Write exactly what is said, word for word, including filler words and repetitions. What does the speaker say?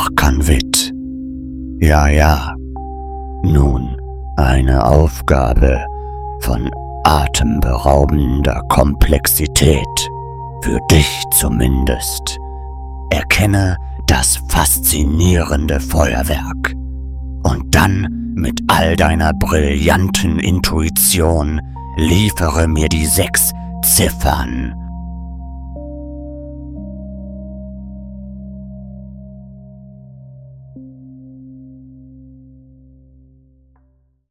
Kanwit. Ja, ja. Nun, eine Aufgabe von atemberaubender Komplexität. Für dich zumindest. Erkenne das faszinierende Feuerwerk. Und dann mit all deiner brillanten Intuition liefere mir die sechs Ziffern